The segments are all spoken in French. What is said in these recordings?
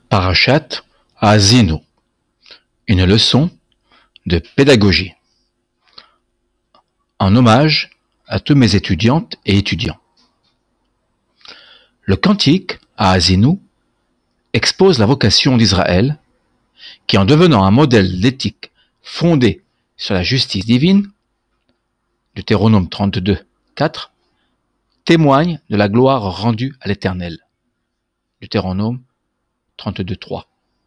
Parashat Haazinu, une leçon de pédagogie, en hommage à tous mes étudiantes et étudiants. Le cantique Haazinu expose la vocation d'Israël qui, en devenant un modèle d'éthique fondé sur la justice divine, Deutéronome 32, 4, témoigne de la gloire rendue à l'Éternel, Deutéronome 32, 3.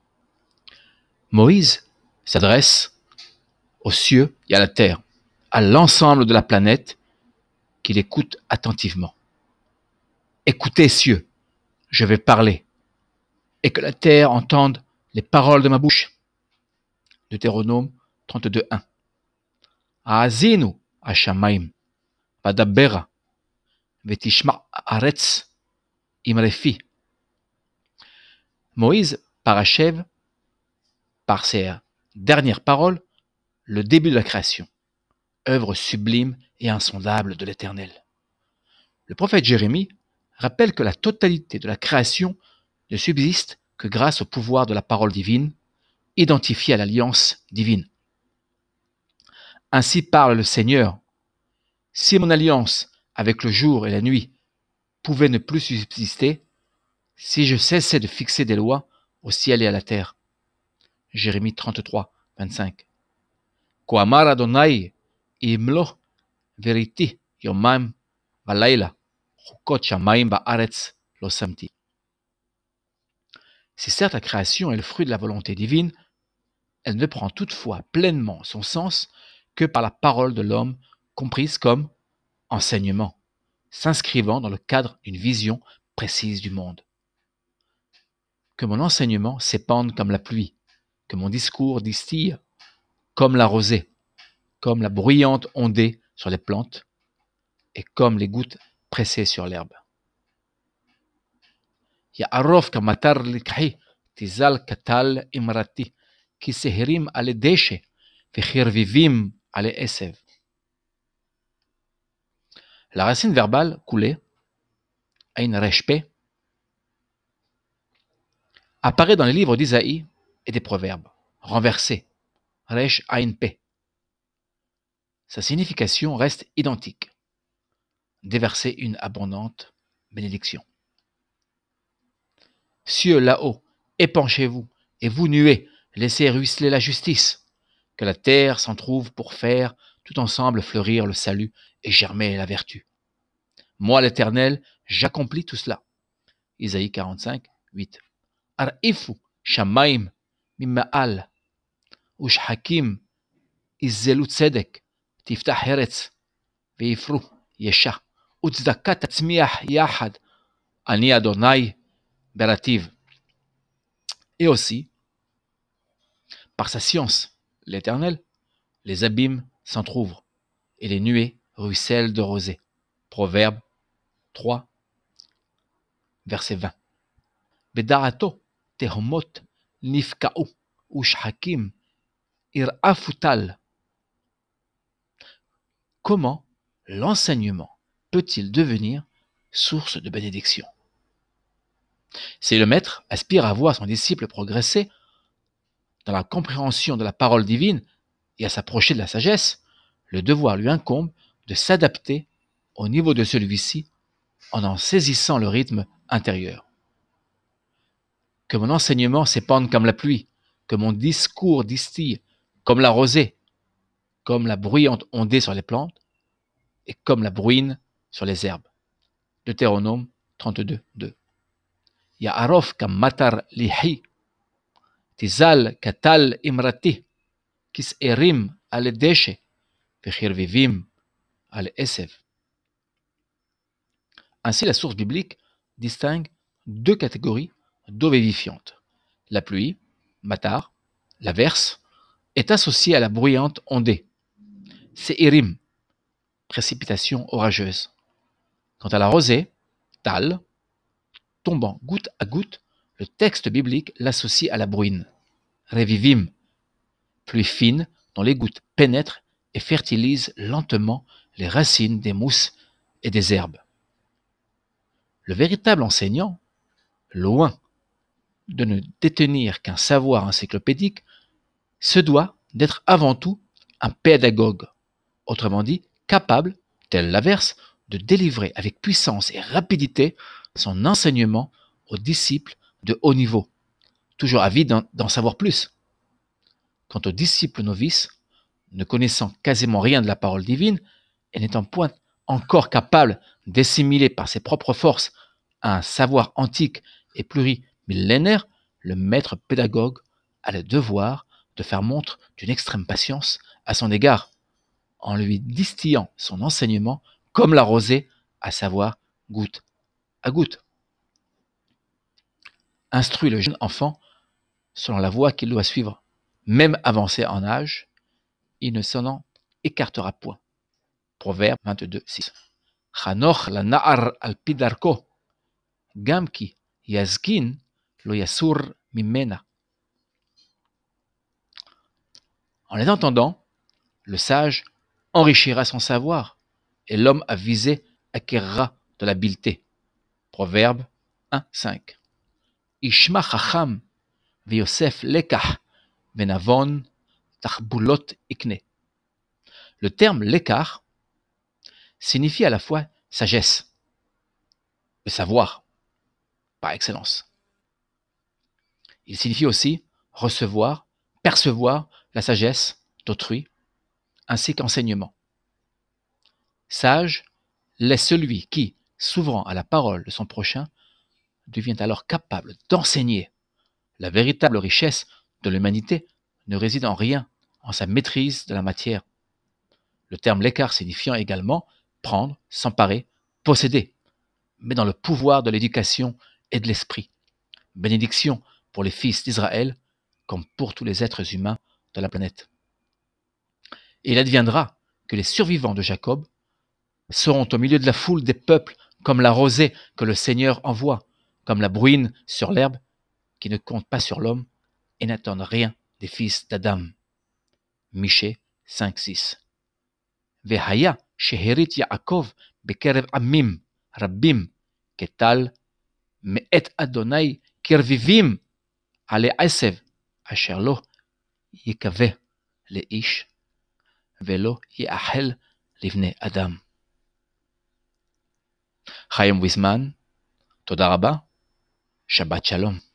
Moïse s'adresse aux cieux et à la terre, à l'ensemble de la planète qu'il écoute attentivement. Écoutez, cieux, je vais parler, et que la terre entende les paroles de ma bouche. Deutéronome 32, 1. Haazinu hashamayim, vadabbera, vetishma haaretz imrefi. Moïse parachève par ses dernières paroles le début de la création, œuvre sublime et insondable de l'Éternel. Le prophète Jérémie rappelle que la totalité de la création ne subsiste que grâce au pouvoir de la parole divine, identifiée à l'alliance divine. Ainsi parle le Seigneur. Si mon alliance avec le jour et la nuit pouvait ne plus subsister, si je cessais de fixer des lois au ciel et à la terre. Jérémie 33, 25. Koamar Adonai imlo veriti yomam valayla chukot shamayim ba'aretz lo samti. Si certes la création est le fruit de la volonté divine, elle ne prend toutefois pleinement son sens que par la parole de l'homme comprise comme enseignement, s'inscrivant dans le cadre d'une vision précise du monde. Que mon enseignement s'épande comme la pluie, que mon discours distille comme la rosée, comme la bruyante ondée sur les plantes et comme les gouttes pressées sur l'herbe. Ya'arof kamatar likhi tizal katal imrati ki sehirim ale deshe vechirvivim ale esev. La racine verbale couler, ein reshpe, apparaît dans les livres d'Isaïe et des Proverbes, renversé, resh ein pe. Sa signification reste identique, déverser une abondante bénédiction. Cieux là-haut, épanchez-vous, et vous nuées, laissez ruisseler la justice, que la terre s'en trouve pour faire tout ensemble fleurir le salut et germer la vertu. Moi, l'Éternel, j'accomplis tout cela. Isaïe 45, 8. Ar'ifu shamayim mimma'al, ushhakim izzelu tzedek, tiftah eretz, veifru yesha, utzedaka tatzmiach yahad, ani Adonai berativ. Et aussi, par sa science, l'Éternel, les abîmes s'entr'ouvrent et les nuées ruissellent de rosée. Proverbe 3, verset 20. Bedarato tehomot nifka'u ushhakim ir'afutal. Comment l'enseignement peut-il devenir source de bénédiction? Si le maître aspire à voir son disciple progresser dans la compréhension de la parole divine et à s'approcher de la sagesse, le devoir lui incombe de s'adapter au niveau de celui-ci en saisissant le rythme intérieur. Que mon enseignement s'épande comme la pluie, que mon discours distille comme la rosée, comme la bruyante ondée sur les plantes et comme la bruine sur les herbes. Deutéronome 32, 2. Ya'arof kam matar lihi, tizal katal imrati, kis erim ale deshe, vechirvivim ale esev. Ainsi, la source biblique distingue deux catégories d'eau vivifiante. La pluie, matar, la verse, est associée à la bruyante ondée. Se'irim, précipitation orageuse. Quant à la rosée, tal, tombant goutte à goutte, le texte biblique l'associe à la bruine. Revivim, pluie fine dont les gouttes pénètrent et fertilisent lentement les racines des mousses et des herbes. Le véritable enseignant, loin de ne détenir qu'un savoir encyclopédique se doit d'être avant tout un pédagogue, autrement dit, capable, tel l'averse, de délivrer avec puissance et rapidité son enseignement aux disciples de haut niveau, toujours avides d'en savoir plus. Quant aux disciples novices, ne connaissant quasiment rien de la parole divine et n'étant point encore capable d'assimiler par ses propres forces un savoir antique et plurimillénaire, le maître pédagogue a le devoir de faire montre d'une extrême patience à son égard, en lui distillant son enseignement comme la rosée, à savoir goutte à goutte. Instruit le jeune enfant selon la voie qu'il doit suivre. Même avancé en âge, il ne s'en en écartera point. Proverbe 22, 6. Chanoch la na'ar al pidarko, gam ki yazkin lo yasur mimena. En les entendant, le sage enrichira son savoir, et l'homme avisé acquérera de l'habileté. Proverbe 1, 5. Ishma chacham v'yosef lekach venavon tarbulot ikne. Le terme lekach signifie à la fois sagesse, le savoir par excellence. Il signifie aussi recevoir, percevoir la sagesse d'autrui, ainsi qu'enseignement. Sage l'est celui qui, s'ouvrant à la parole de son prochain, devient alors capable d'enseigner. La véritable richesse de l'humanité ne réside en rien, en sa maîtrise de la matière. Le terme l'écart signifiant également prendre, s'emparer, posséder, mais dans le pouvoir de l'éducation et de l'esprit. Bénédiction pour les fils d'Israël, comme pour tous les êtres humains de la planète. Et il adviendra que les survivants de Jacob seront au milieu de la foule des peuples comme la rosée que le Seigneur envoie, comme la bruine sur l'herbe qui ne compte pas sur l'homme et n'attendent rien des fils d'Adam. Michée 5, 6. Vehaya sheherit Yaakov bekerev amim rabbim ketal me'et Adonai kirvivim ale asev asher lo yikaveh leish velo ya'achel livnei Adam. Chaim Wiseman, תודה רבה, שבת שלום.